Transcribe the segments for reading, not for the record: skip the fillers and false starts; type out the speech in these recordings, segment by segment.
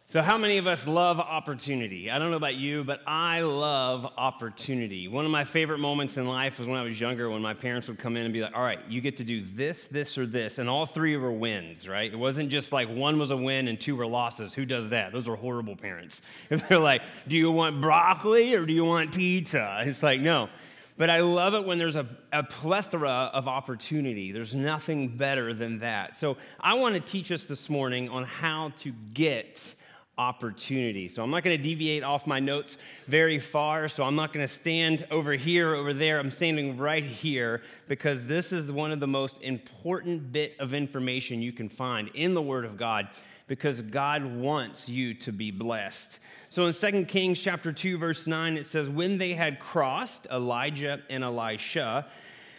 So how many of us love opportunity? I don't know about you, but I love opportunity. One of my favorite moments in life was when I was younger, when my parents would come in and be like, all right, you get to do this, this, or this, and all three were wins, right? It wasn't just like one was a win and two were losses. Who does that? Those are horrible parents. If they're like, do you want broccoli or do you want pizza? It's like, no. But I love it when there's a plethora of opportunity. There's nothing better than that. So I want to teach us this morning on how to get opportunity. So I'm not going to deviate off my notes very far. So I'm not going to stand over here, over there. I'm standing right here because this is one of the most important bit of information you can find in the Word of God because God wants you to be blessed. So in 2 Kings chapter 2, verse 9, it says, when they had crossed, Elijah and Elisha,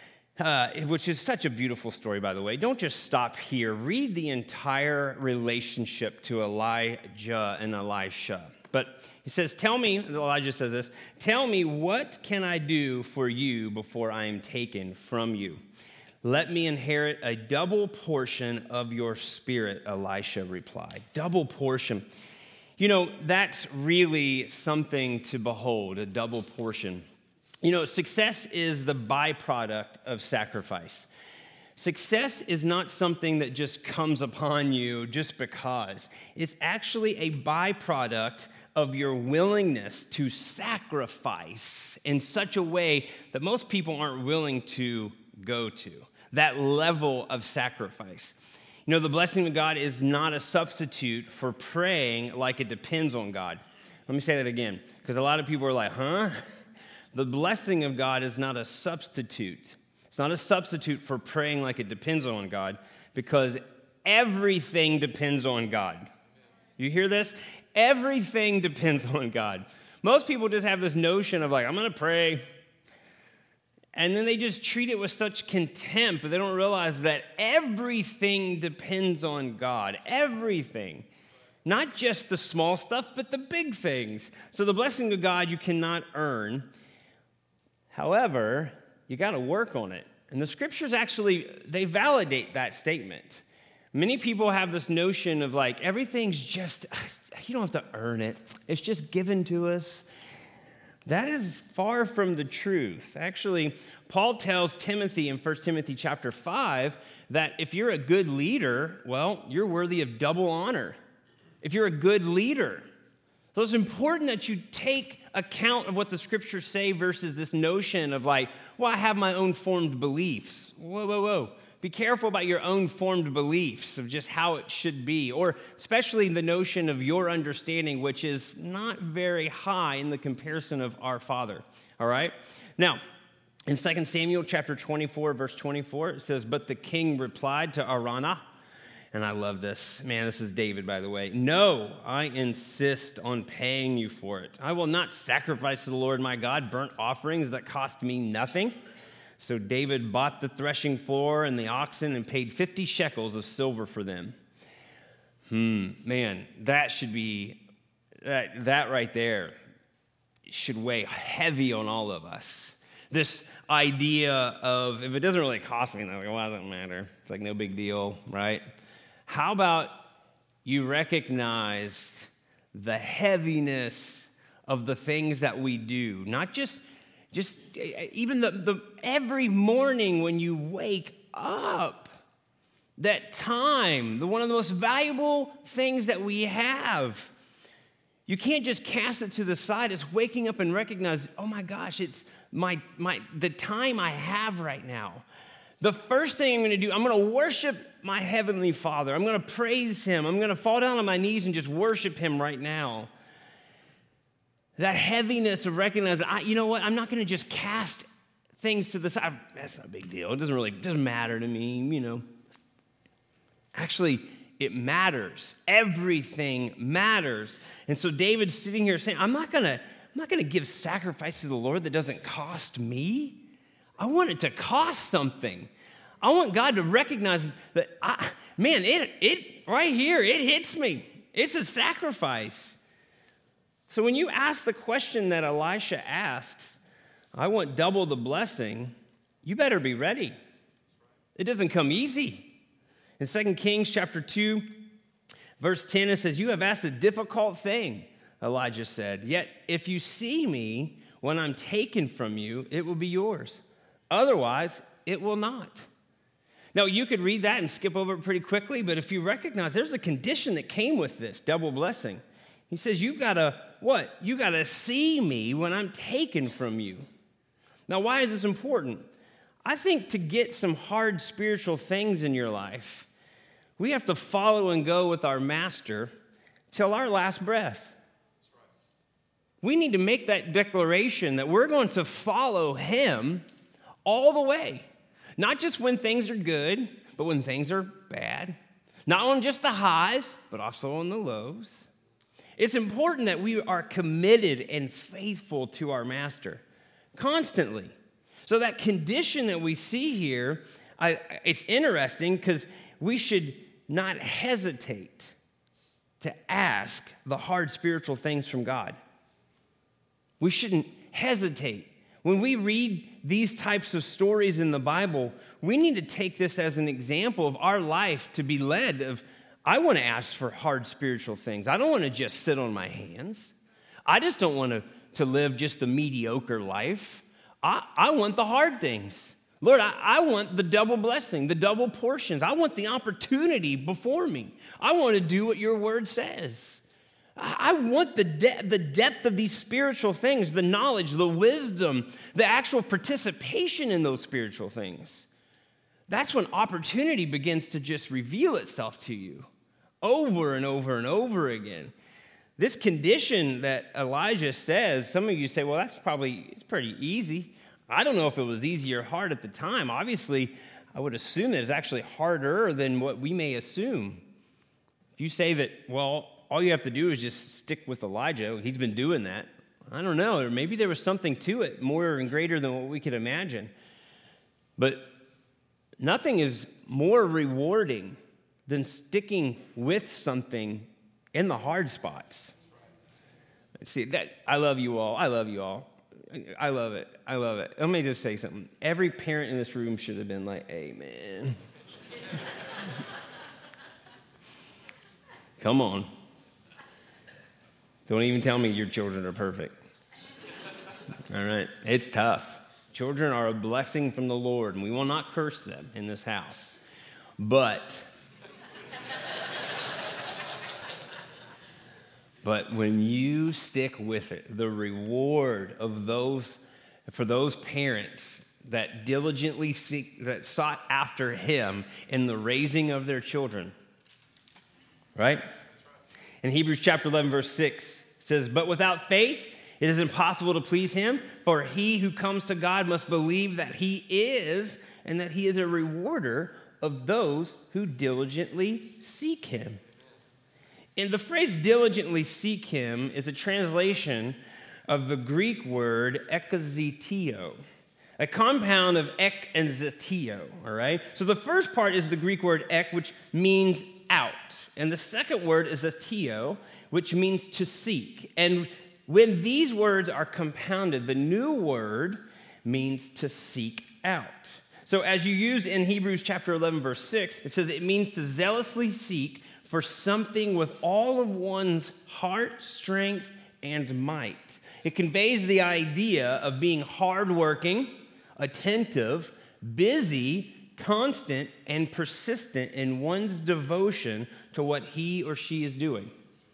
which is such a beautiful story, by the way. Don't just stop here. Read the entire relationship to Elijah and Elisha. But he says, Elijah says this, tell me, what can I do for you before I am taken from you? Let me inherit a double portion of your spirit, Elisha replied. Double portion. You know, that's really something to behold, a double portion. You know, success is the byproduct of sacrifice. Success is not something that just comes upon you just because. It's actually a byproduct of your willingness to sacrifice in such a way that most people aren't willing to go to. That level of sacrifice. You know, the blessing of God is not a substitute for praying like it depends on God. Let me say that again, because a lot of people are like, huh? The blessing of God is not a substitute. It's not a substitute for praying like it depends on God, because everything depends on God. You hear this? Everything depends on God. Most people just have this notion of like, I'm going to pray, and then they just treat it with such contempt, but they don't realize that everything depends on God. Everything. Not just the small stuff, but the big things. So the blessing of God you cannot earn. However, you got to work on it. And the scriptures actually, they validate that statement. Many people have this notion of like, everything's just, you don't have to earn it. It's just given to us. That is far from the truth. Actually, Paul tells Timothy in 1 Timothy chapter 5 that if you're a good leader, well, you're worthy of double honor. If you're a good leader. So it's important that you take account of what the scriptures say versus this notion of like, well, I have my own formed beliefs. Whoa. Be careful about your own formed beliefs of just how it should be, or especially the notion of your understanding, which is not very high in the comparison of our Father, all right? Now, in 2 Samuel chapter 24, verse 24, it says, but the king replied to Araunah, and I love this. Man, this is David, by the way. No, I insist on paying you for it. I will not sacrifice to the Lord my God burnt offerings that cost me nothing. So David bought the threshing floor and the oxen and paid 50 shekels of silver for them. Man, that should be, that right there should weigh heavy on all of us. This idea of, if it doesn't really cost me, then well, it doesn't matter. It's like no big deal, right? How about you recognize the heaviness of the things that we do? Not just even the every morning when you wake up, that time, one of the most valuable things that we have. You can't just cast it to the side. It's waking up and recognize, oh my gosh, it's the time I have right now. The first thing I'm going to do, I'm going to worship my Heavenly Father. I'm going to praise Him. I'm going to fall down on my knees and just worship Him right now. That heaviness of recognizing, you know what, I'm not going to just cast things to the side. That's not a big deal. It doesn't matter to me, you know. Actually, it matters. Everything matters. And so David's sitting here saying, I'm not going to give sacrifice to the Lord that doesn't cost me. I want it to cost something. I want God to recognize that, it right here, it hits me. It's a sacrifice. So when you ask the question that Elisha asks, I want double the blessing, you better be ready. It doesn't come easy. In 2 Kings chapter 2, Verse 10, it says, "You have asked a difficult thing," Elijah said. "Yet if you see me when I'm taken from you, it will be yours. Otherwise, it will not." Now, you could read that and skip over it pretty quickly, but if you recognize there's a condition that came with this double blessing. He says, you've got to, what? You got to see me when I'm taken from you. Now, why is this important? I think to get some hard spiritual things in your life, we have to follow and go with our master till our last breath. We need to make that declaration that we're going to follow him all the way. Not just when things are good, but when things are bad. Not on just the highs, but also on the lows. It's important that we are committed and faithful to our master constantly. So that condition that we see here, it's interesting because we should not hesitate to ask the hard spiritual things from God. We shouldn't hesitate. When we read these types of stories in the Bible, we need to take this as an example of our life to be led of, I want to ask for hard spiritual things. I don't want to just sit on my hands. I just don't want to live just a mediocre life. I want the hard things. Lord, I want the double blessing, the double portions. I want the opportunity before me. I want to do what your word says. I want the depth of these spiritual things, the knowledge, the wisdom, the actual participation in those spiritual things. That's when opportunity begins to just reveal itself to you over and over and over again. This condition that Elijah says, some of you say, well, it's pretty easy. I don't know if it was easy or hard at the time. Obviously, I would assume that it's actually harder than what we may assume. If you say that, well, all you have to do is just stick with Elijah. He's been doing that. I don't know. Or maybe there was something to it more and greater than what we could imagine. But nothing is more rewarding than sticking with something in the hard spots. See, that I love you all. I love you all. I love it. I love it. Let me just say something. Every parent in this room should have been like, amen. Come on. Don't even tell me your children are perfect. All right? It's tough. Children are a blessing from the Lord, and we will not curse them in this house. But when you stick with it, the reward of for those parents that diligently sought after him in the raising of their children, right? In Hebrews chapter 11, verse 6, it says, "But without faith, it is impossible to please him, for he who comes to God must believe that he is, and that he is a rewarder of those who diligently seek him." And the phrase diligently seek him is a translation of the Greek word ekzetio, a compound of ek and zetio, all right? So the first part is the Greek word ek, which means out. And the second word is zetio, which means to seek. And when these words are compounded, the new word means to seek out. So as you use in Hebrews chapter 11, verse 6, it says it means to zealously seek for something with all of one's heart, strength, and might. It conveys the idea of being hardworking, attentive, busy, constant, and persistent in one's devotion to what he or she is doing.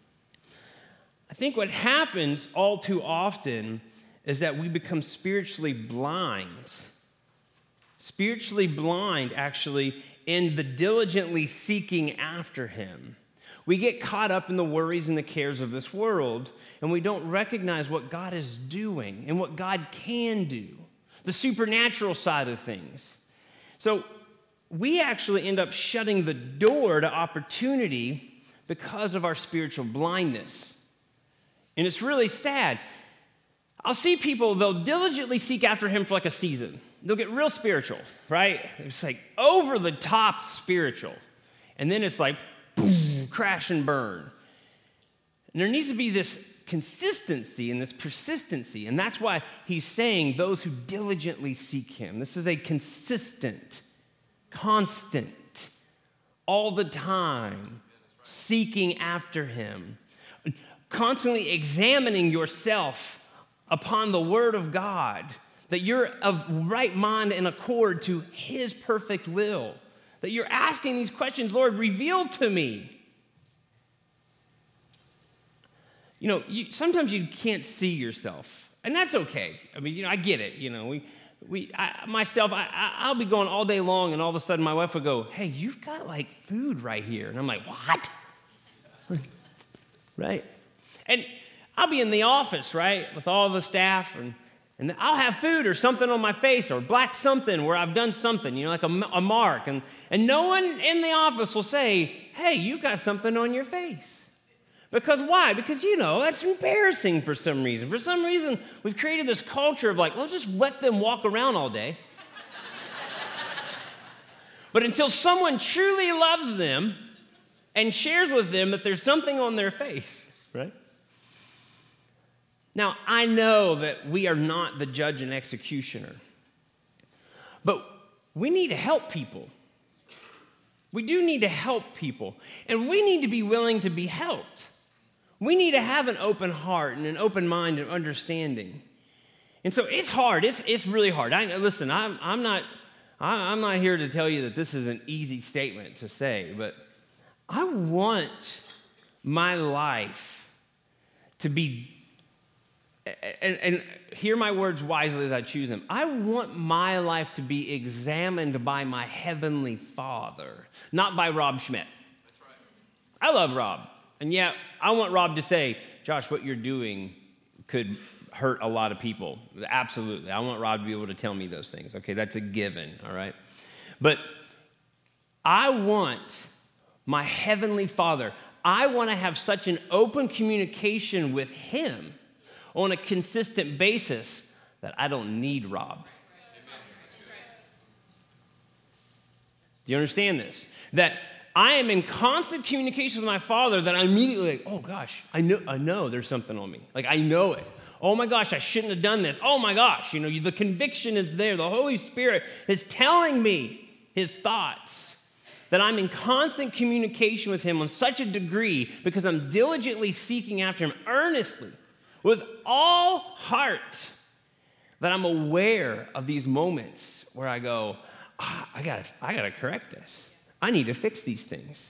I think what happens all too often is that we become spiritually blind. Spiritually blind, actually, in the diligently seeking after him. We get caught up in the worries and the cares of this world, and we don't recognize what God is doing and what God can do, the supernatural side of things. So we actually end up shutting the door to opportunity because of our spiritual blindness. And it's really sad. I'll see people, they'll diligently seek after him for like a season. They'll get real spiritual, right? It's like over the top spiritual. And then it's like, boom, crash and burn. And there needs to be this consistency and this persistency. And that's why he's saying those who diligently seek him. This is a consistent, constant, all the time seeking after him, constantly examining yourself upon the word of God, that you're of right mind and accord to his perfect will, that you're asking these questions, Lord, reveal to me. You know, sometimes you can't see yourself, and that's okay. I mean, I get it. I'll be going all day long, and all of a sudden my wife will go, hey, you've got like food right here. And I'm like, what? Right? And I'll be in the office, right, with all the staff, and I'll have food or something on my face or black something where I've done something, like a mark. And no one in the office will say, hey, you've got something on your face. Because why? Because, that's embarrassing for some reason. For some reason, we've created this culture of let's just let them walk around all day. But until someone truly loves them and shares with them that there's something on their face, right? Now, I know that we are not the judge and executioner, but we need to help people. We do need to help people, and we need to be willing to be helped. We need to have an open heart and an open mind and understanding. And so it's hard. It's really hard. Listen, I'm not here to tell you that this is an easy statement to say, but I want my life to be, and hear my words wisely as I choose them. I want my life to be examined by my heavenly Father, not by Rob Schmidt. That's right. I love Rob. And yeah, I want Rob to say, Josh, what you're doing could hurt a lot of people. Absolutely. I want Rob to be able to tell me those things. Okay, that's a given, all right? But I want my heavenly Father, I want to have such an open communication with him on a consistent basis that I don't need Rob. Do you understand this? That I am in constant communication with my Father, that I'm immediately oh gosh, I know there's something on me. I know it. Oh my gosh, I shouldn't have done this. Oh my gosh, the conviction is there. The Holy Spirit is telling me his thoughts, that I'm in constant communication with him on such a degree because I'm diligently seeking after him earnestly with all heart, that I'm aware of these moments where I go, I gotta correct this. I need to fix these things.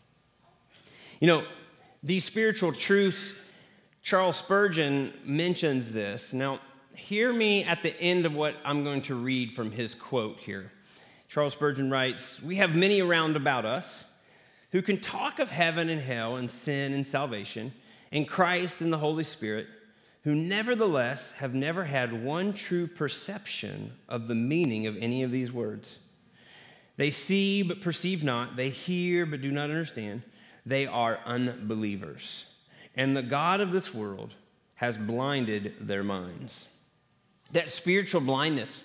These spiritual truths, Charles Spurgeon mentions this. Now, hear me at the end of what I'm going to read from his quote here. Charles Spurgeon writes, "We have many around about us who can talk of heaven and hell and sin and salvation and Christ and the Holy Spirit, who nevertheless have never had one true perception of the meaning of any of these words. They see but perceive not. They hear but do not understand. They are unbelievers. And the God of this world has blinded their minds." That spiritual blindness,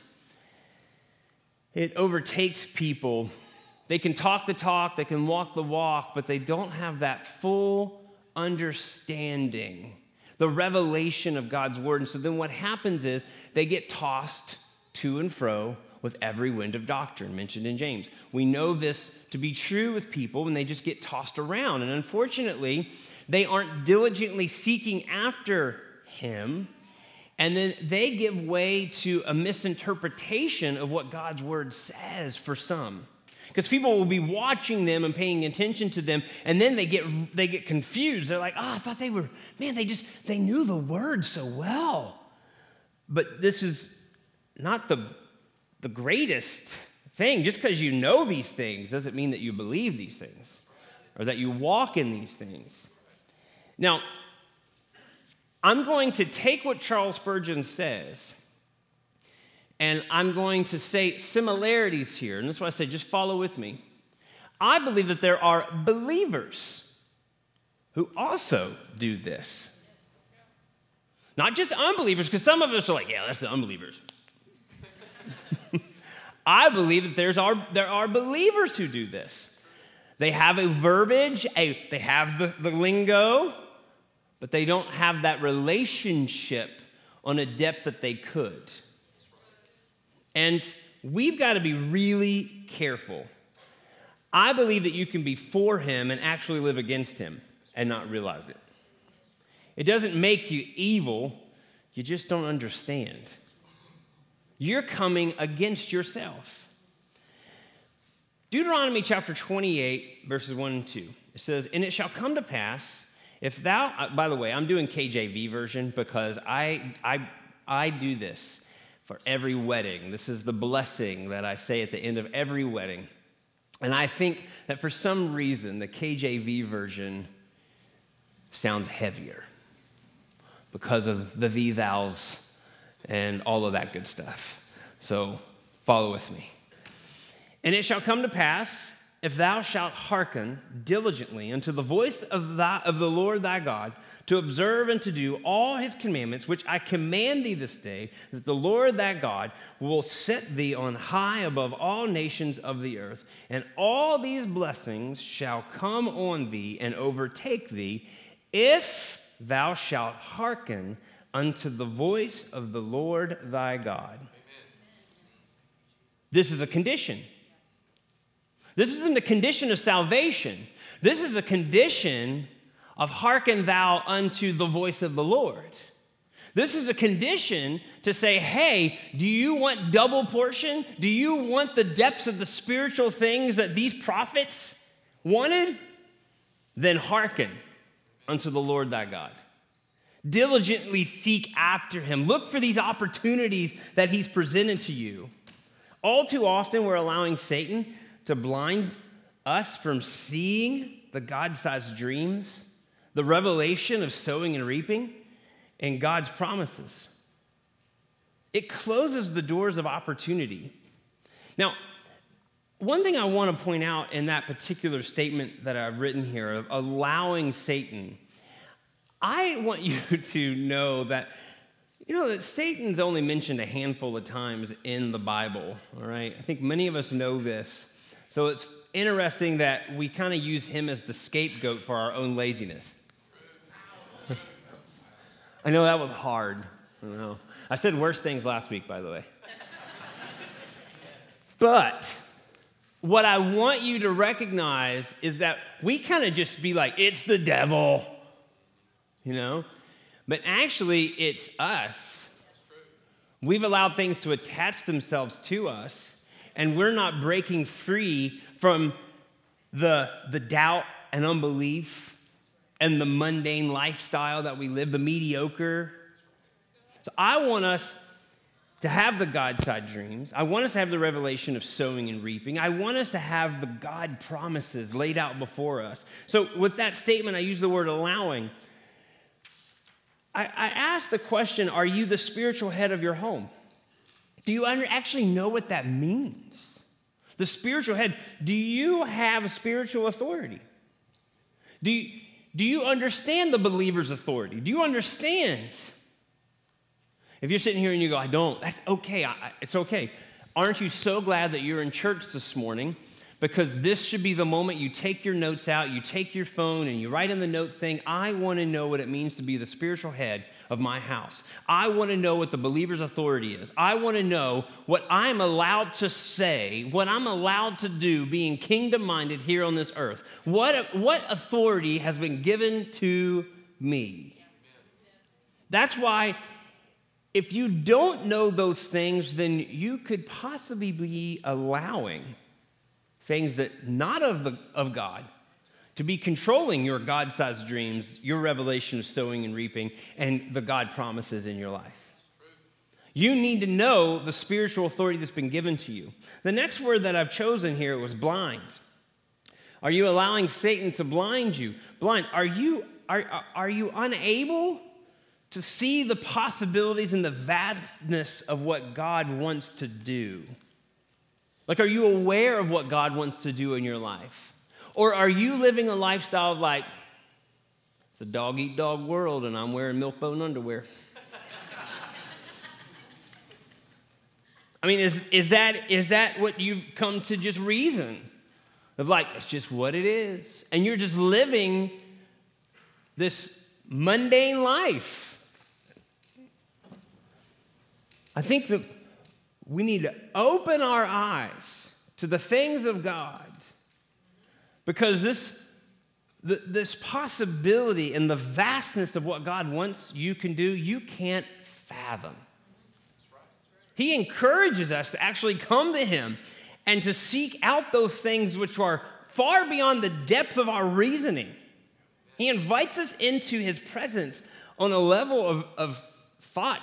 it overtakes people. They can talk the talk, they can walk the walk, but they don't have that full understanding, the revelation of God's word. And so then what happens is they get tossed to and fro with every wind of doctrine mentioned in James. We know this to be true with people when they just get tossed around. And unfortunately, they aren't diligently seeking after him. And then they give way to a misinterpretation of what God's word says for some. Because people will be watching them and paying attention to them, and then they get confused. They're like, I thought they were, they knew the word so well. But this is not the greatest thing. Just because you know these things doesn't mean that you believe these things or that you walk in these things. Now, I'm going to take what Charles Spurgeon says, and I'm going to say similarities here. And that's why I say just follow with me. I believe that there are believers who also do this. Not just unbelievers, because some of us are like, yeah, that's the unbelievers. I believe that there are believers who do this. They have a verbiage, they have the lingo, but they don't have that relationship on a depth that they could. And we've got to be really careful. I believe that you can be for him and actually live against him and not realize it. It doesn't make you evil, you just don't understand. You're coming against yourself. Deuteronomy chapter 28, verses 1 and 2. It says, "And it shall come to pass, if thou," by the way, I'm doing KJV version because I do this for every wedding. This is the blessing that I say at the end of every wedding. And I think that for some reason, the KJV version sounds heavier because of the thee, thous, and all of that good stuff. So follow with me. "And it shall come to pass, if thou shalt hearken diligently unto the voice of the Lord thy God, to observe and to do all his commandments, which I command thee this day, that the Lord thy God will set thee on high above all nations of the earth, and all these blessings shall come on thee and overtake thee, if thou shalt hearken unto the voice of the Lord thy God." Amen. This is a condition. This isn't a condition of salvation. This is a condition of hearken thou unto the voice of the Lord. This is a condition to say, hey, do you want double portion? Do you want the depths of the spiritual things that these prophets wanted? Then hearken unto the Lord thy God. Diligently seek after him. Look for these opportunities that he's presented to you. All too often, we're allowing Satan to blind us from seeing the God-sized dreams, the revelation of sowing and reaping, and God's promises. It closes the doors of opportunity. Now, one thing I want to point out in that particular statement that I've written here, of allowing Satan, I want you to know that, that Satan's only mentioned a handful of times in the Bible, all right? I think many of us know this. So it's interesting that we kind of use him as the scapegoat for our own laziness. I know that was hard. I don't know. I said worse things last week, by the way. But what I want you to recognize is that we kind of just be like, it's the devil, But actually, it's us. We've allowed things to attach themselves to us, and we're not breaking free from the doubt and unbelief and the mundane lifestyle that we live, the mediocre. So I want us to have the God-side dreams. I want us to have the revelation of sowing and reaping. I want us to have the God promises laid out before us. So with that statement, I use the word allowing. I ask the question, are you the spiritual head of your home? Do you actually know what that means? The spiritual head, do you have spiritual authority? Do you understand the believer's authority? Do you understand? If you're sitting here and you go, I don't, that's okay, it's okay. Aren't you so glad that you're in church this morning? Because this should be the moment you take your notes out, you take your phone, and you write in the notes saying, I want to know what it means to be the spiritual head of my house. I want to know what the believer's authority is. I want to know what I'm allowed to say, what I'm allowed to do being kingdom-minded here on this earth. What authority has been given to me? That's why if you don't know those things, then you could possibly be allowing things that not of God to be controlling your God-sized dreams, your revelation of sowing and reaping, and the God promises in your life. You need to know the spiritual authority that's been given to you. The next word that I've chosen here was blind. Are you allowing Satan to blind you? Blind. Are you unable to see the possibilities and the vastness of what God wants to do? Like, are you aware of what God wants to do in your life? Or are you living a lifestyle of like, it's a dog-eat-dog world and I'm wearing milk-bone underwear? I mean, is that what you've come to just reason? Of like, it's just what it is. And you're just living this mundane life. I think that we need to open our eyes to the things of God Because this possibility and the vastness of what God wants you can do, you can't fathom. He encourages us to actually come to him and to seek out those things which are far beyond the depth of our reasoning. He invites us into his presence on a level of thought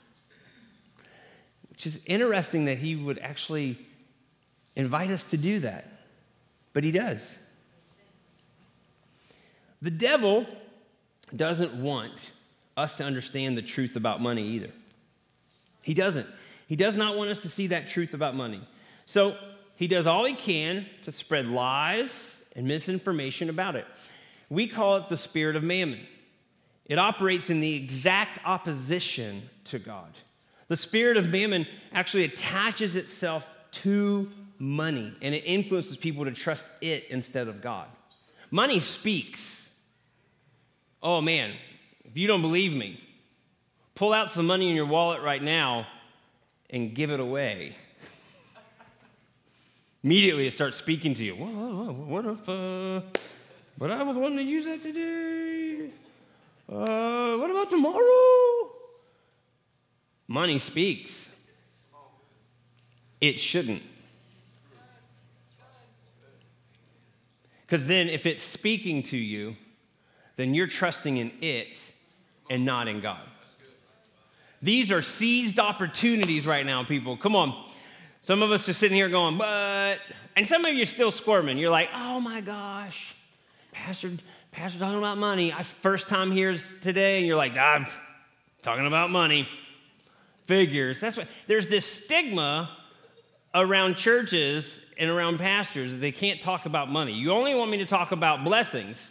which is interesting that he would actually invite us to do that. But he does. The devil doesn't want us to understand the truth about money either. He doesn't. He does not want us to see that truth about money. So he does all he can to spread lies and misinformation about it. We call it the spirit of mammon. It operates in the exact opposition to God. The spirit of mammon actually attaches itself to money, and it influences people to trust it instead of God. Money speaks. Oh man, if you don't believe me, pull out some money in your wallet right now and give it away. Immediately it starts speaking to you. What if, but I was wanting to use that today. What about tomorrow? Money speaks. It shouldn't. Because then if it's speaking to you, then you're trusting in it and not in God. These are seized opportunities right now, people. Come on. Some of us are sitting here going, but, and some of you are still squirming. You're like, oh my gosh, Pastor talking about money. First time here today, and you're like, I'm talking about money. Figures. That's what, there's this stigma around churches and around pastors that they can't talk about money. You only want me to talk about blessings.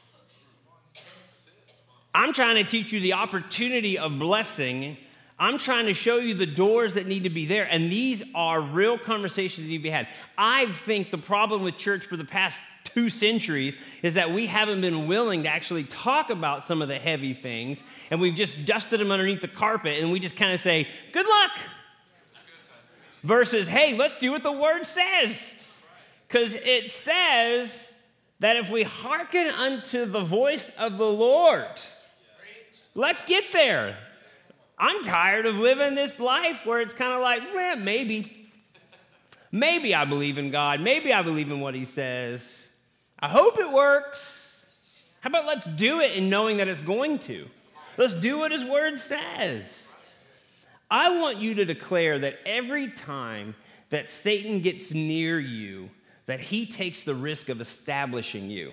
I'm trying to teach you the opportunity of blessing. I'm trying to show you the doors that need to be there. And these are real conversations that need to be had. I think the problem with church for the past 2 centuries is that we haven't been willing to actually talk about some of the heavy things. And we've just dusted them underneath the carpet. And we just kind of say, good luck. Versus, hey, let's do what the word says. Because it says that if we hearken unto the voice of the Lord, let's get there. I'm tired of living this life where it's kind of like, well, maybe. Maybe I believe in God. Maybe I believe in what he says. I hope it works. How about let's do it in knowing that it's going to? Let's do what his word says. I want you to declare that every time that Satan gets near you, that he takes the risk of establishing you.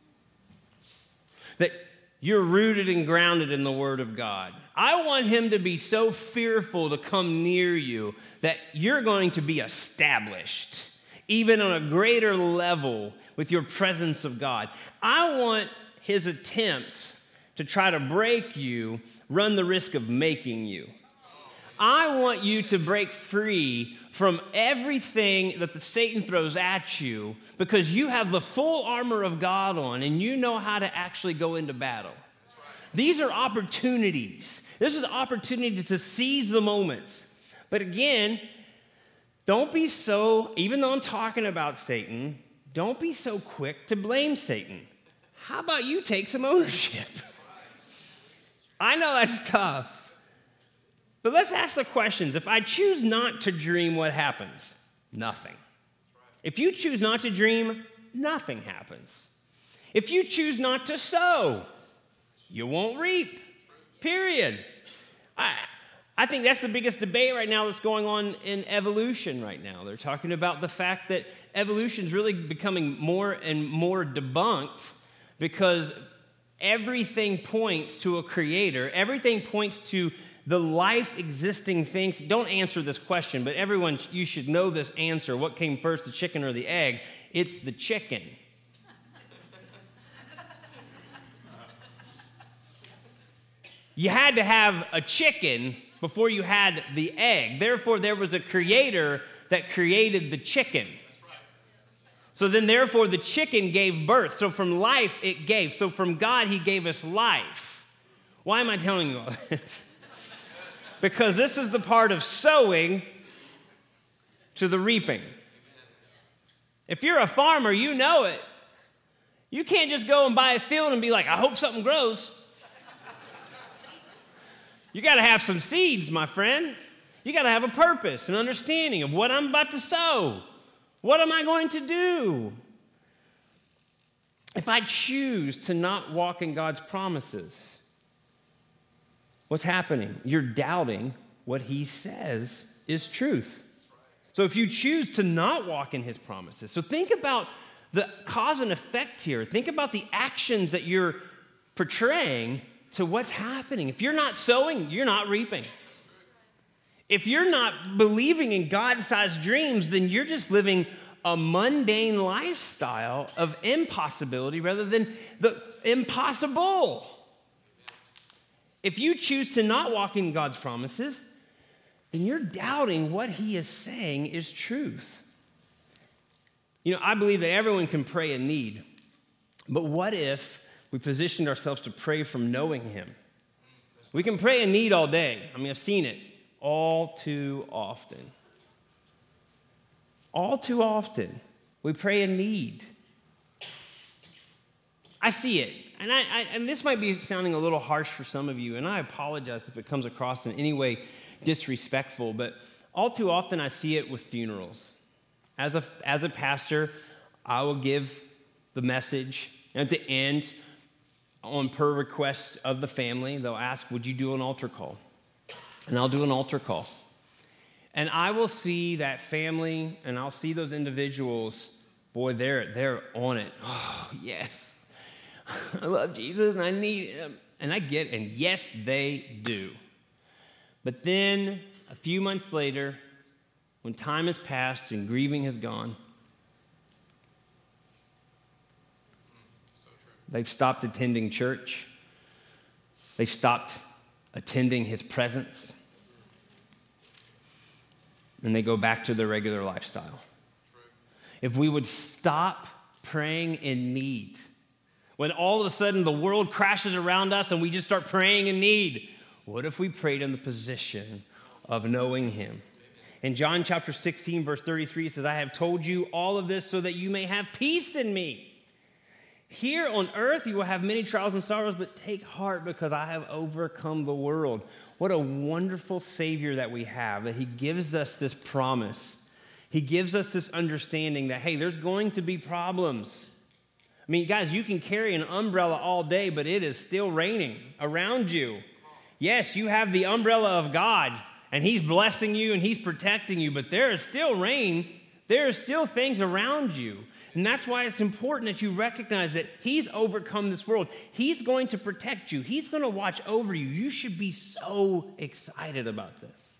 That you're rooted and grounded in the Word of God. I want him to be so fearful to come near you that you're going to be established, even on a greater level with your presence of God. I want his attempts to try to break you run the risk of making you. I want you to break free from everything that the Satan throws at you because you have the full armor of God on and you know how to actually go into battle. These are opportunities. This is opportunity to seize the moments. But again, don't be so, even though I'm talking about Satan, don't be so quick to blame Satan. How about you take some ownership? I know that's tough. But let's ask the questions. If I choose not to dream, what happens? Nothing. If you choose not to dream, nothing happens. If you choose not to sow, you won't reap. Period. I think that's the biggest debate right now that's going on in evolution right now. They're talking about the fact that evolution is really becoming more and more debunked because everything points to a creator. Everything points to the life-existing things. Don't answer this question, but everyone, you should know this answer. What came first, the chicken or the egg? It's the chicken. You had to have a chicken before you had the egg. Therefore, there was a creator that created the chicken. So then, therefore, the chicken gave birth. So from life, it gave. So from God, he gave us life. Why am I telling you all this? Because this is the part of sowing to the reaping. If you're a farmer, you know it. You can't just go and buy a field and be like, I hope something grows. You got to have some seeds, my friend. You got to have a purpose, an understanding of what I'm about to sow. What am I going to do? If I choose to not walk in God's promises, what's happening? You're doubting what he says is truth. So if you choose to not walk in his promises, so think about the cause and effect here. Think about the actions that you're portraying to what's happening. If you're not sowing, you're not reaping. If you're not believing in God-sized dreams, then you're just living a mundane lifestyle of impossibility rather than the impossible. If you choose to not walk in God's promises, then you're doubting what he is saying is truth. You know, I believe that everyone can pray a need, but what if we positioned ourselves to pray from knowing him? We can pray a need all day. I mean, I've seen it all too often. All too often, we pray a need. I see it, and this might be sounding a little harsh for some of you, and I apologize if it comes across in any way disrespectful, but all too often I see it with funerals. As a pastor, I will give the message, and at the end, on per request of the family, they'll ask, would you do an altar call? And I'll do an altar call. And I will see that family, and I'll see those individuals, boy, they're on it. Oh, yes. I love Jesus, and I need him. And I get it, and yes, they do. But then, a few months later, when time has passed and grieving has gone, they've stopped attending church. They've stopped attending his presence. And they go back to their regular lifestyle. If we would stop praying in need, when all of a sudden the world crashes around us and we just start praying in need, what if we prayed in the position of knowing him? In John chapter 16, verse 33, it says, I have told you all of this so that you may have peace in me. Here on earth you will have many trials and sorrows, but take heart because I have overcome the world. What a wonderful Savior that we have, that he gives us this promise. He gives us this understanding that, hey, there's going to be problems. I mean, guys, you can carry an umbrella all day, but it is still raining around you. Yes, you have the umbrella of God, and he's blessing you and he's protecting you, but there is still rain. There are still things around you. And that's why it's important that you recognize that he's overcome this world. He's going to protect you. He's going to watch over you. You should be so excited about this.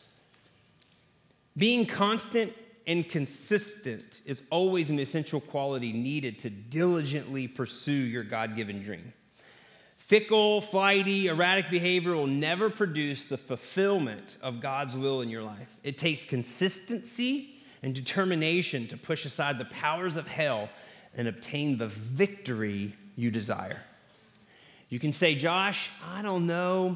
Being constant and consistent is always an essential quality needed to diligently pursue your God-given dream. Fickle, flighty, erratic behavior will never produce the fulfillment of God's will in your life. It takes consistency and determination to push aside the powers of hell and obtain the victory you desire. You can say, Josh, I don't know.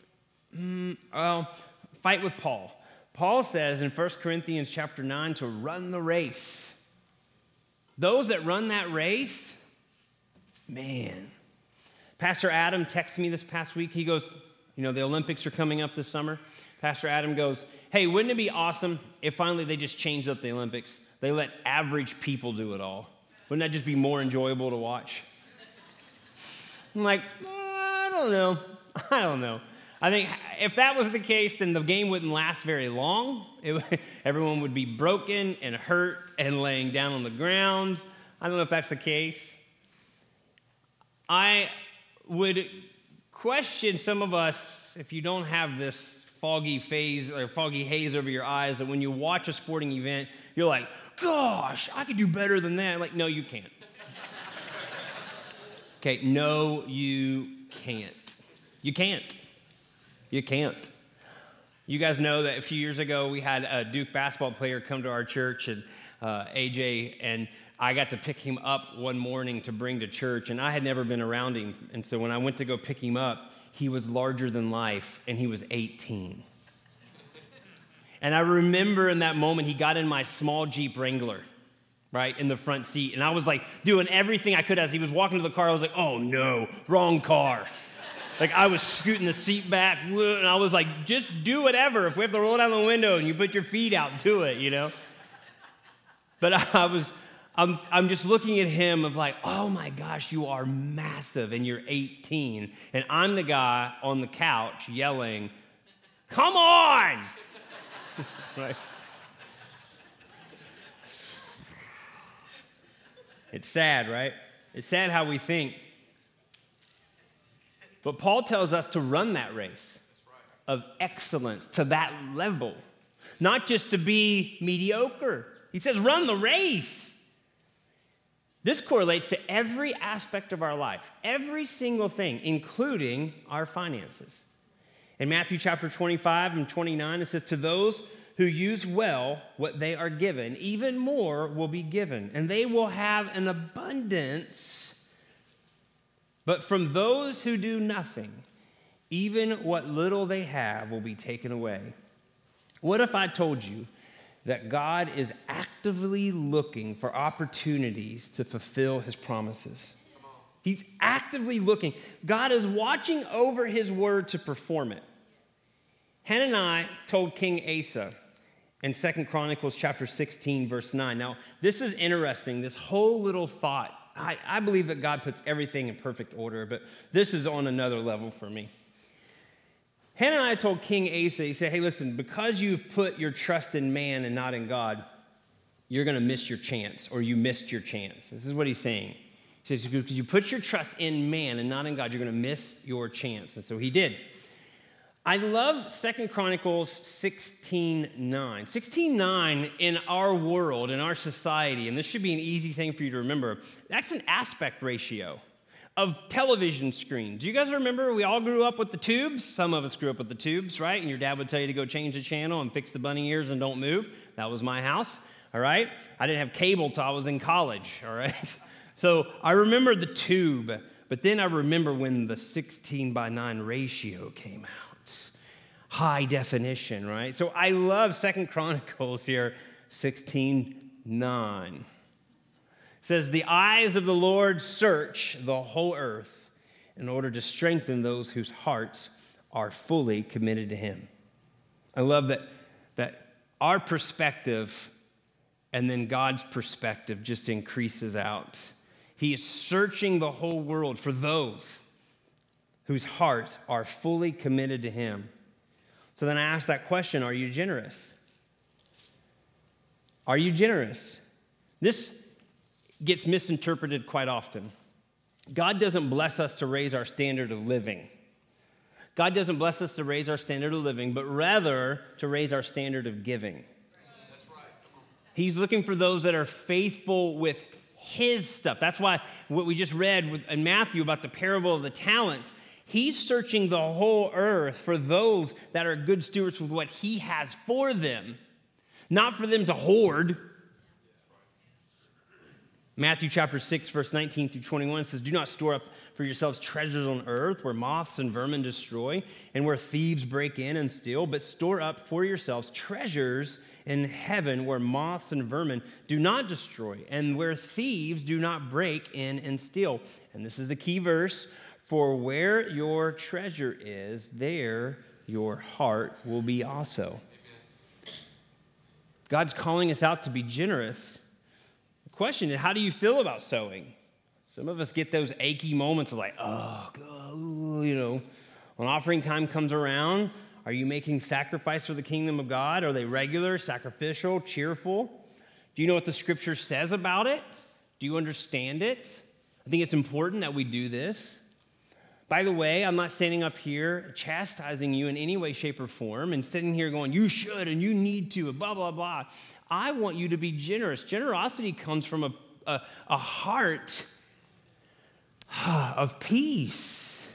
Fight with Paul. Paul says in 1 Corinthians chapter 9 to run the race. Those that run that race, man. Pastor Adam texted me this past week. He goes, the Olympics are coming up this summer. Pastor Adam goes, hey, wouldn't it be awesome if finally they just changed up the Olympics? They let average people do it all. Wouldn't that just be more enjoyable to watch? I'm like, I don't know. I think if that was the case, then the game wouldn't last very long. Everyone would be broken and hurt and laying down on the ground. I don't know if that's the case. I would question some of us if you don't have this foggy phase or foggy haze over your eyes that when you watch a sporting event, you're like, gosh, I could do better than that. Like, no, you can't. Okay, no, you can't. You can't. You can't. You guys know that a few years ago we had a Duke basketball player come to our church, and AJ, and I got to pick him up one morning to bring to church, and I had never been around him. And so when I went to go pick him up, he was larger than life, and he was 18. And I remember in that moment, he got in my small Jeep Wrangler. right, in the front seat. And I was like doing everything I could as he was walking to the car. I was like, oh no, wrong car. Like I was scooting the seat back, and I was like, just do whatever. If we have to roll down the window and you put your feet out, do it, you know? But I'm just looking at him of like, oh my gosh, you are massive and you're 18. And I'm the guy on the couch yelling, come on! Right? It's sad, right? It's sad how we think. But Paul tells us to run that race of excellence to that level, not just to be mediocre. He says, run the race. This correlates to every aspect of our life, every single thing, including our finances. In Matthew chapter 25 and 29, it says, to those who use well what they are given, even more will be given, and they will have an abundance. But from those who do nothing, even what little they have will be taken away. What if I told you that God is actively looking for opportunities to fulfill his promises? He's actively looking. God is watching over his word to perform it. Hananiah told King Asa in 2 Chronicles chapter 16, verse 9. Now, this is interesting, this whole little thought. I believe that God puts everything in perfect order, but this is on another level for me. Hananiah told King Asa, he said, hey, listen, because you've put your trust in man and not in God, you're going to miss your chance, or you missed your chance. This is what he's saying. He says, because you put your trust in man and not in God, you're going to miss your chance. And so he did. I love 2 Chronicles 16:9. 16:9 in our world, in our society, and this should be an easy thing for you to remember, that's an aspect ratio of television screens. Do you guys remember we all grew up with the tubes? Some of us grew up with the tubes, right? And your dad would tell you to go change the channel and fix the bunny ears and don't move. That was my house, all right? I didn't have cable till I was in college, all right? So I remember the tube, but then I remember when the 16:9 ratio came out. High definition, right? So I love 2 Chronicles here, 16:9. It says, the eyes of the Lord search the whole earth in order to strengthen those whose hearts are fully committed to him. I love that our perspective and then God's perspective just increases out. He is searching the whole world for those whose hearts are fully committed to him. So then I ask that question, are you generous? Are you generous? This gets misinterpreted quite often. God doesn't bless us to raise our standard of living. God doesn't bless us to raise our standard of living, but rather to raise our standard of giving. He's looking for those that are faithful with his stuff. That's why what we just read in Matthew about the parable of the talents, he's searching the whole earth for those that are good stewards with what he has for them, not for them to hoard. Matthew chapter 6, verse 19 through 21 says, do not store up for yourselves treasures on earth where moths and vermin destroy and where thieves break in and steal, but store up for yourselves treasures in heaven where moths and vermin do not destroy and where thieves do not break in and steal. And this is the key verse. For where your treasure is, there your heart will be also. God's calling us out to be generous. The question is, how do you feel about sowing? Some of us get those achy moments of like, oh, you know, when offering time comes around, are you making sacrifice for the kingdom of God? Are they regular, sacrificial, cheerful? Do you know what the scripture says about it? Do you understand it? I think it's important that we do this. By the way, I'm not standing up here chastising you in any way, shape, or form and sitting here going, you should and you need to, blah, blah, blah. I want you to be generous. Generosity comes from a heart of peace.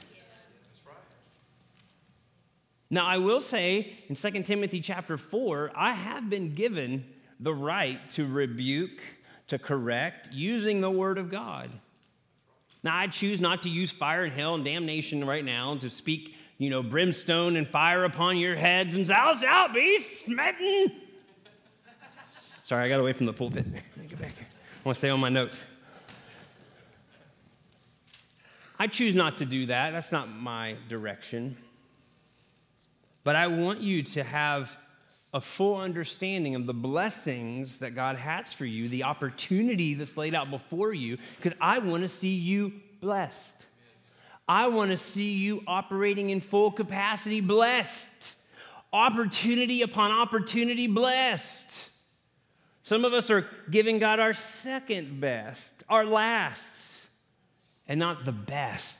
Now, I will say in 2 Timothy chapter 4, I have been given the right to rebuke, to correct, using the word of God. Now, I choose not to use fire and hell and damnation right now to speak, brimstone and fire upon your heads and thou shalt be smitten. Sorry, I got away from the pulpit. Get back here. want to stay on my notes. I choose not to do that. That's not my direction. But I want you to have a full understanding of the blessings that God has for you, the opportunity that's laid out before you, because I want to see you blessed. I want to see you operating in full capacity, blessed. Opportunity upon opportunity, blessed. Some of us are giving God our second best, our last, and not the best.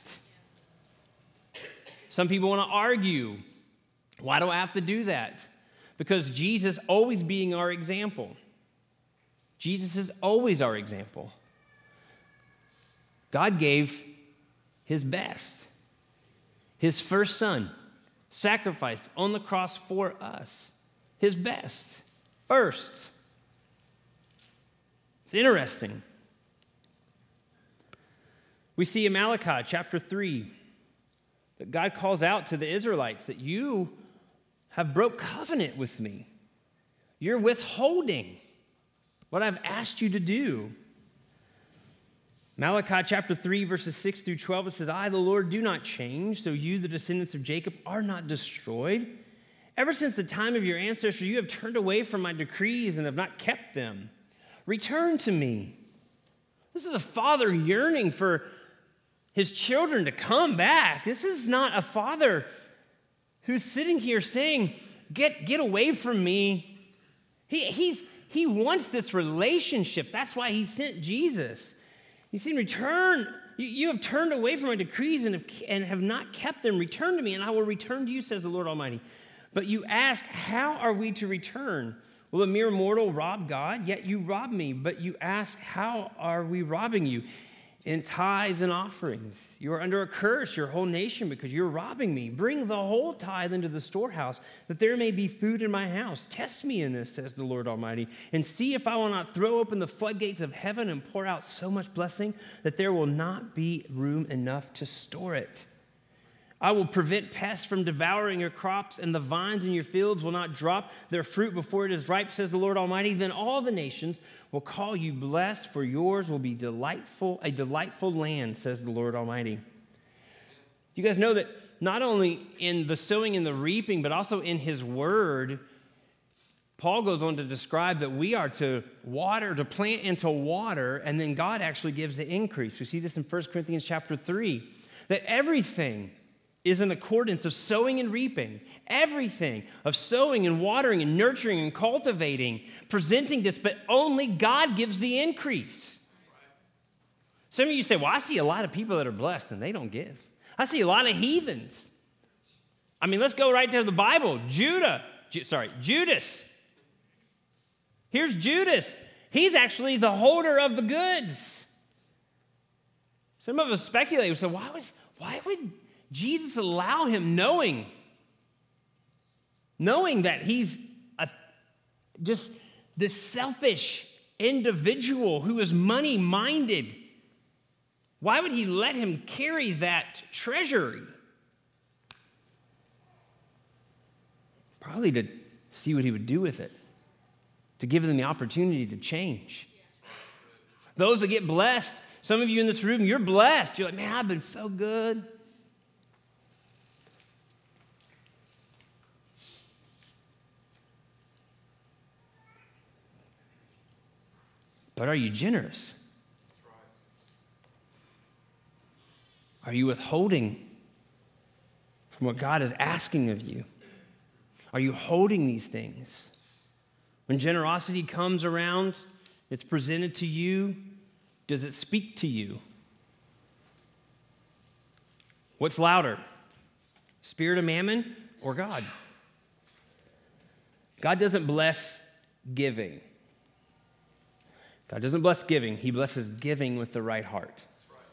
Some people want to argue, why do I have to do that? Because Jesus always being our example. Jesus is always our example. God gave his best. His first son sacrificed on the cross for us. His best. First. It's interesting. We see in Malachi chapter 3 that God calls out to the Israelites that you have broke covenant with me. You're withholding what I've asked you to do. Malachi chapter 3, verses 6 through 12, it says, I, the Lord, do not change, so you, the descendants of Jacob, are not destroyed. Ever since the time of your ancestors, you have turned away from my decrees and have not kept them. Return to me. This is a father yearning for his children to come back. This is not a father who's sitting here saying, get away from me. He wants this relationship. That's why he sent Jesus. He's saying, return. You have turned away from my decrees and have not kept them. Return to me, and I will return to you, says the Lord Almighty. But you ask, how are we to return? Will a mere mortal rob God? Yet you rob me. But you ask, how are we robbing you? In tithes and offerings. You are under a curse, your whole nation, because you're robbing me. Bring the whole tithe into the storehouse, that there may be food in my house. Test me in this, says the Lord Almighty, and see if I will not throw open the floodgates of heaven and pour out so much blessing that there will not be room enough to store it. I will prevent pests from devouring your crops, and the vines in your fields will not drop their fruit before it is ripe, says the Lord Almighty. Then all the nations will call you blessed, for yours will be a delightful land, says the Lord Almighty. You guys know that not only in the sowing and the reaping, but also in his word, Paul goes on to describe that we are to water, to plant and to water, and then God actually gives the increase. We see this in 1 Corinthians chapter 3, that everything is in accordance of sowing and reaping. Everything of sowing and watering and nurturing and cultivating, presenting this, but only God gives the increase. Some of you say, well, I see a lot of people that are blessed and they don't give. I see a lot of heathens. I mean, let's go right to the Bible. Judas. Here's Judas. He's actually the holder of the goods. Some of us speculate and say, why would Jesus allow him, knowing that he's just this selfish individual who is money-minded? Why would he let him carry that treasury? Probably to see what he would do with it, to give them the opportunity to change. Those that get blessed, some of you in this room, you're blessed. You're like, man, I've been so good. But are you generous? Are you withholding from what God is asking of you? Are you holding these things? When generosity comes around, it's presented to you, does it speak to you? What's louder? Spirit of mammon or God? God doesn't bless giving. God doesn't bless giving. He blesses giving with the right heart.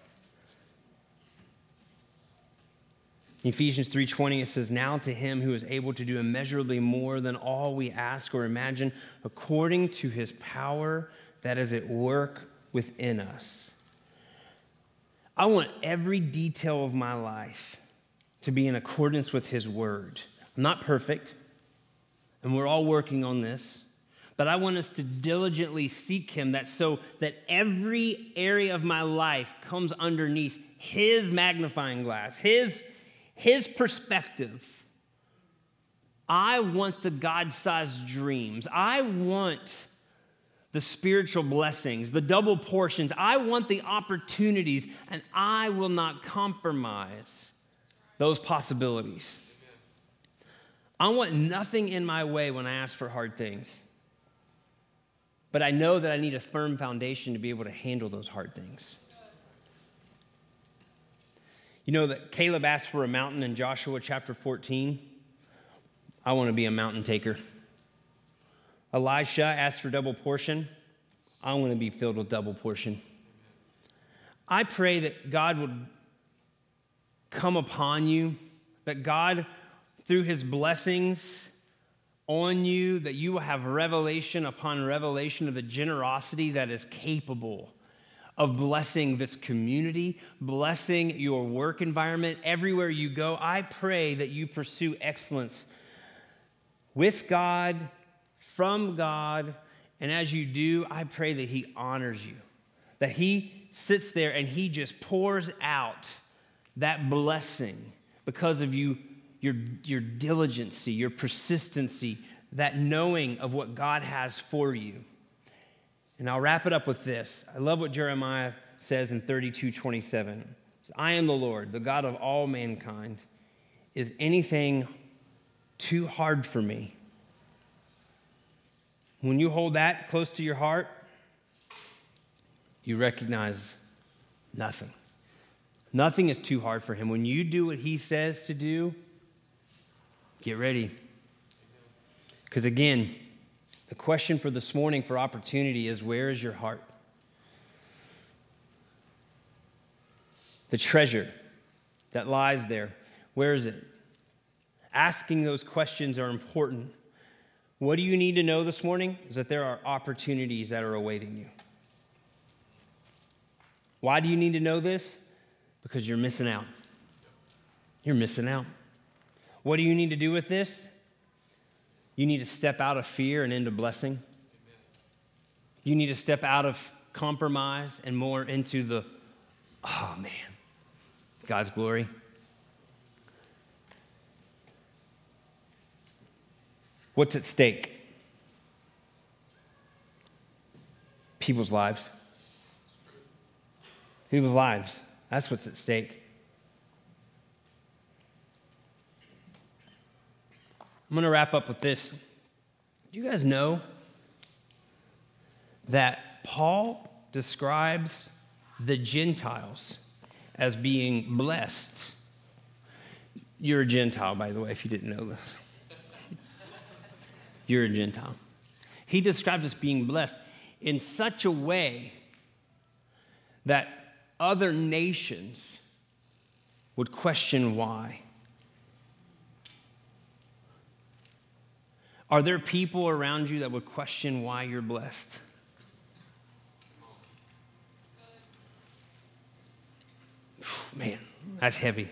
In Ephesians 3:20, it says, now to him who is able to do immeasurably more than all we ask or imagine, according to his power that is at work within us. I want every detail of my life to be in accordance with his word. I'm not perfect, and we're all working on this. But I want us to diligently seek him so that every area of my life comes underneath his magnifying glass, his perspective. I want the God-sized dreams. I want the spiritual blessings, the double portions. I want the opportunities, and I will not compromise those possibilities. I want nothing in my way when I ask for hard things. But I know that I need a firm foundation to be able to handle those hard things. You know that Caleb asked for a mountain in Joshua chapter 14? I want to be a mountain taker. Elisha asked for double portion. I want to be filled with double portion. I pray that God would come upon you, that God, through his blessings on you, that you will have revelation upon revelation of the generosity that is capable of blessing this community, blessing your work environment, everywhere you go. I pray that you pursue excellence with God, from God, and as you do, I pray that he honors you, that he sits there and he just pours out that blessing because of you, your diligency, your persistency, that knowing of what God has for you. And I'll wrap it up with this. I love what Jeremiah says in 32:27. I am the Lord, the God of all mankind. Is anything too hard for me? When you hold that close to your heart, you recognize nothing. Nothing is too hard for him. When you do what he says to do, get ready. Because again, the question for this morning for opportunity is, where is your heart? The treasure that lies there, where is it? Asking those questions are important. What do you need to know this morning? Is that there are opportunities that are awaiting you. Why do you need to know this? Because you're missing out. You're missing out. What do you need to do with this? You need to step out of fear and into blessing. You need to step out of compromise and more into the, oh man, God's glory. What's at stake? People's lives. People's lives. That's what's at stake. I'm going to wrap up with this. Do you guys know that Paul describes the Gentiles as being blessed? You're a Gentile, by the way, if you didn't know this. You're a Gentile. He describes us being blessed in such a way that other nations would question why. Are there people around you that would question why you're blessed? Man, that's heavy.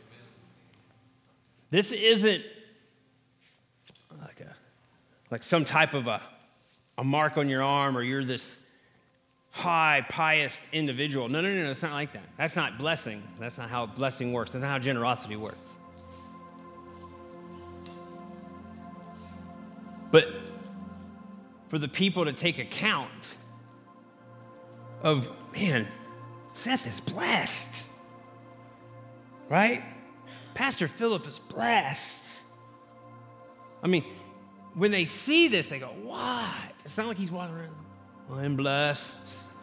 This isn't like some type of a mark on your arm, or you're this high, pious individual. No, it's not like that. That's not blessing. That's not how blessing works. That's not how generosity works. But for the people to take account of, man, Seth is blessed, right? Pastor Philip is blessed. I mean, when they see this, they go, what? It's not like he's walking around, I'm blessed.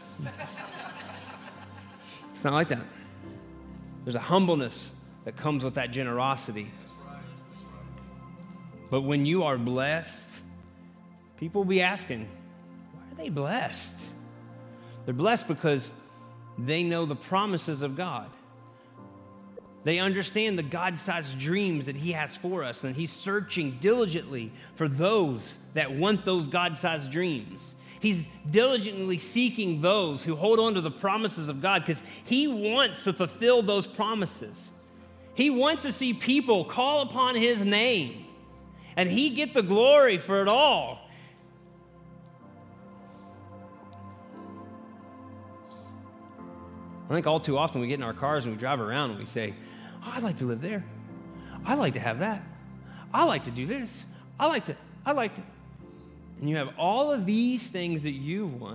It's not like that. There's a humbleness that comes with that generosity. But when you are blessed, people will be asking, why are they blessed? They're blessed because they know the promises of God. They understand the God-sized dreams that he has for us, and he's searching diligently for those that want those God-sized dreams. He's diligently seeking those who hold on to the promises of God because he wants to fulfill those promises. He wants to see people call upon his name, and he get the glory for it all. I think all too often we get in our cars and we drive around and we say, oh, I'd like to live there. I'd like to have that. I like to do this. I like to. And you have all of these things that you want.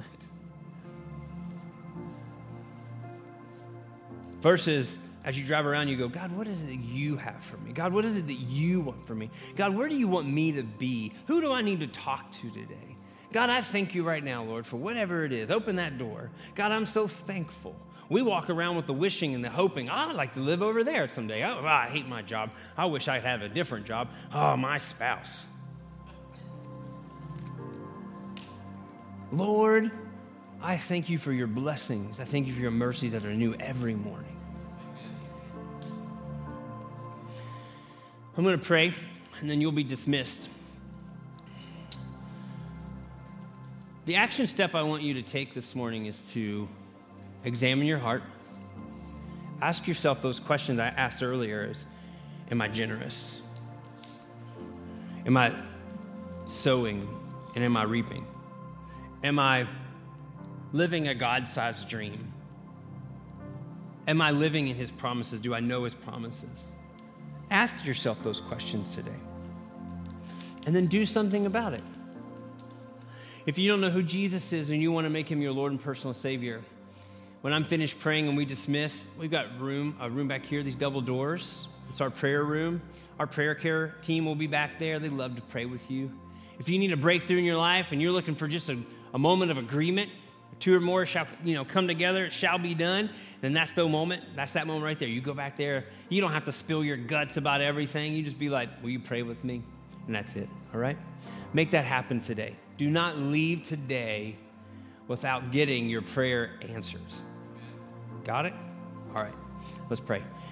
Versus, as you drive around, you go, God, what is it that you have for me? God, what is it that you want for me? God, where do you want me to be? Who do I need to talk to today? God, I thank you right now, Lord, for whatever it is. Open that door. God, I'm so thankful. We walk around with the wishing and the hoping, I'd like to live over there someday. Oh, I hate my job. I wish I'd have a different job. Oh, my spouse. Lord, I thank you for your blessings. I thank you for your mercies that are new every morning. I'm going to pray, and then you'll be dismissed. The action step I want you to take this morning is to examine your heart. Ask yourself those questions I asked earlier. Am I generous? Am I sowing and am I reaping? Am I living a God-sized dream? Am I living in his promises? Do I know his promises? Ask yourself those questions today. And then do something about it. If you don't know who Jesus is and you want to make him your Lord and personal Savior, when I'm finished praying and we dismiss, we've got a room back here, these double doors. It's our prayer room. Our prayer care team will be back there. They love to pray with you. If you need a breakthrough in your life and you're looking for just a moment of agreement, two or more shall come together, it shall be done, then that's the moment. That's that moment right there. You go back there. You don't have to spill your guts about everything. You just be like, will you pray with me? And that's it, all right? Make that happen today. Do not leave today without getting your prayer answers. Got it? All right, let's pray.